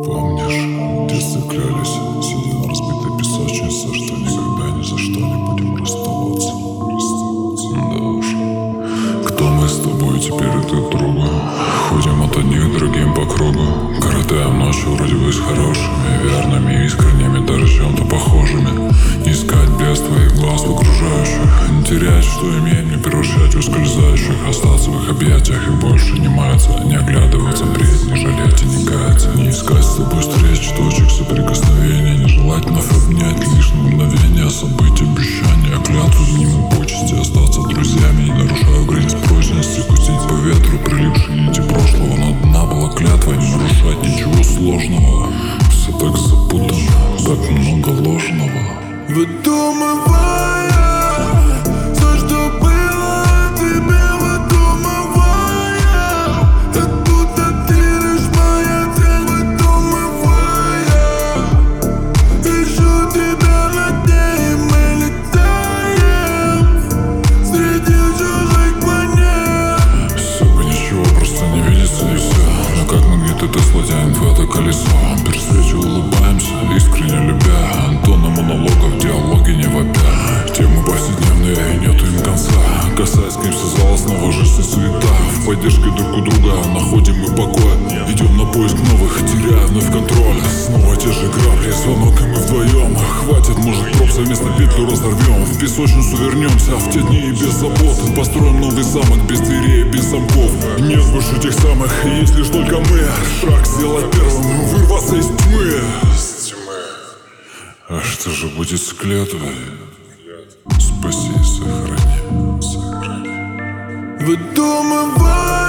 Помнишь, в детстве клялись, сидя на разбитой песочнице, что никогда ни за что не будем расставаться. Да уж. Кто мы с тобой теперь друг друга? Ходим от одних другим по кругу. Коротаем ночи вроде бы с хорошими, верными, искренними, даже чем-то похожими. Не искать без твоих глаз в окружающих, не терять, что имеем, не превращать в ускользающих, остаться в их объятиях и больше не маяться, не оглядываться, впредь не жалеть и не каяться. Не искать с тобой встреч, точек соприкосновения, не желать вновь обнять лишь на мгновение, забыть обещания, клятву мимо почести, остаться друзьями, не нарушая границ прочности, пустить по ветру прилипшие нити прошлого. Но одна была клятва, не нарушать ничего сложного. Все так запутано, так много ложного. Выдумывая все, что было о тебе, выдумывая, как будто ты лишь моя цель, выдумывая. Ищу тебя над ней, мы летаем среди чужих планет. Все бы ничего, просто не видится и все. Но как магнит это тянет в это колесо. При встрече улыбаемся, искренне любя. Антоны монологов, диалоги не вопя. Темы повседневные, и нету им конца. Касаясь к ним связала снова жизнь и суета. В поддержке друг у друга находим мы покой. Идем на поиск новых, теряя вновь контроль. Снова те же грабли, звонок и мы вдвоем. Хватит, может, проб совместно петлю разорвем. В песочницу вернемся в те дни и без забот. Построим новый замок без дверей, без замков. Нет больше тех самых, есть лишь только мы. Шаг сделать первым, вырваться из тьмы. А что же будет с клятвой? Спаси и сохрани. Выдумывая